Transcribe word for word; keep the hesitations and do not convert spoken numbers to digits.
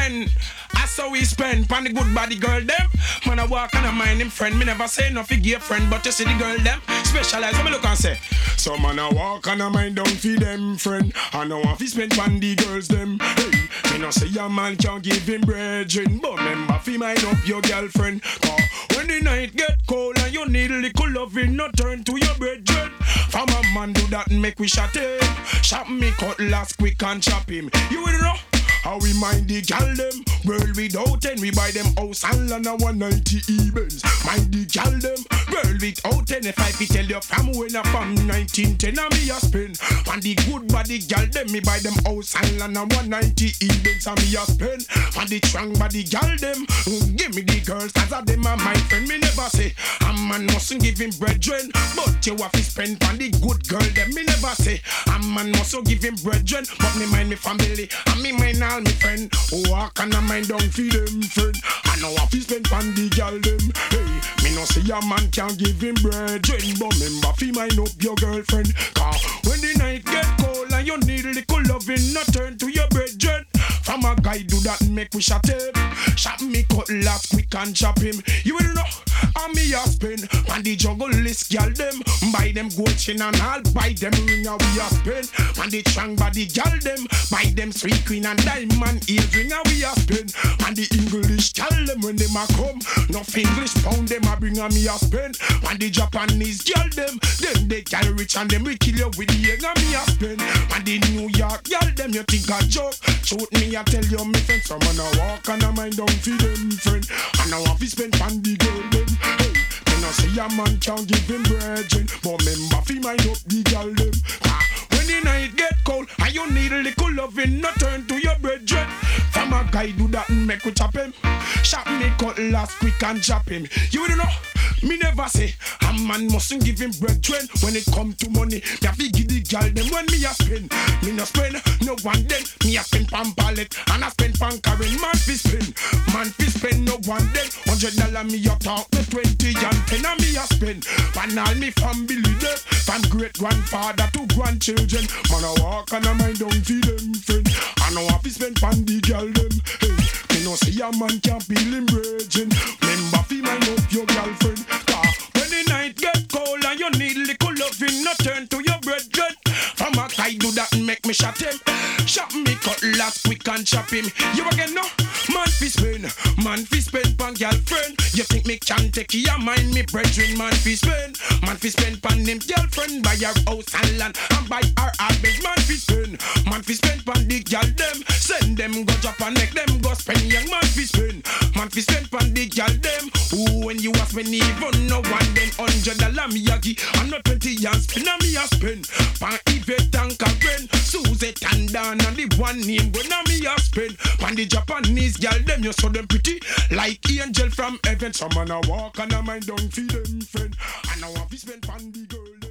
spend. I saw we spend pon the good body girl them. Man I walk and I mind him friend. Me never say nothing gay friend, but you see the girl them specialize. What me look and say? So man I walk and I mind don't feed them friend. I know if he spend pon the girls them. Hey, me no say your man can't give him brethren, but remember fi mind up your girlfriend. Cause when the night get cold and you need a little loving, no turn to your brethren. From a man do that and make we shot him. Shot me cutlass quick and chop him. You will know how we mind the gal them. World without ten, we buy them house and land a one ninety E-Benz. Mind the gal them. World without ten, if I fi tell you from when I from nineteen ten and me a spend. And the good body gal them, me buy them house and land a one ninety E-Benz and me a spend. And the strong body gal them, mm, give me the girls cause of them are my friend. Me never say a man mustn't give him brethren, but you have to spend on the good girl them. Me never say a man mustn't give him brethren, but me mind me family and me mind all me friend. Walk and I mind don't feed them friend. I know if he spend on the girl them. Hey, me no say a man can't give him brethren, but remember fi mind up your girlfriend. Cause when the night get cold and you need a little loving, not turn to your brethren. From a guy do that and make we shot him. Shot me cutlass quick and chop him. You will know how me a spin. And the jungle list gal them. Buy them gold chain and all. Buy them ring and we a spin. And the strong body gal them. Buy them sweet queen and diamond earring and we a spin. And the English gal them when them a come. Enough English pound them a bring and me a spin. And the Japanese gal them. Them they gal rich and them we kill you with the egg and me a spin. And the New York gal them you think a joke. Shoot me I tell you me friend. Some man a walk and a mind don't feed them friend. And now if he spend on the girl them. Hey, me no say a man can't give him brethren, but remember fi mind up the girl them. Ah, when the night get cold and you need a little loving, no turn to your brethren. From a guy do that and make we chop him. Chop me cutlass quick and chop him. You don't know. Me never say a man mustn't give him brethren. When it come to money, me have to give the girl them when me a spend. Me no spend no one them. Me a spend pan pallet and I spend pan Karen. Man fi spend, man fi spend no one them. Hundred dollar me a talk me twenty and ten and me a spend. Pan all me family them, from great grandfather to grandchildren. Man a walk and a mind don't feed them friend. I know I fi spend pan the girl them. Hey, me no say a man can't feel him brethren. Remember fi mind up your girlfriend. When the night get cold and you need little loving, no turn to your brethren. From a guy do that and make me shot him. Shot me cutlass quick and chop him. You again no? Man fi spend, man fi spend pan girlfriend. You think me can take your mind me brethren? Man fi spend, man fi spend pan him girlfriend. Buy her house and land and buy her a bed. Man fi spend, man fi spend pan the girl them. Send them go drop and make them go spend. Young man fi spend, man fi spend pan the girl them. Ooh, when you ask me even no one then hundred dollar me a give. I'm not twenty and spend and me a spend. Pan Yvette and Karen, Suzette and Dan and the one name when a me a spend. Pan the Japanese girl them you saw them pretty like angel from heaven. Some man a walk and a mind don't feed them friend. And now I fi spend pan the girl.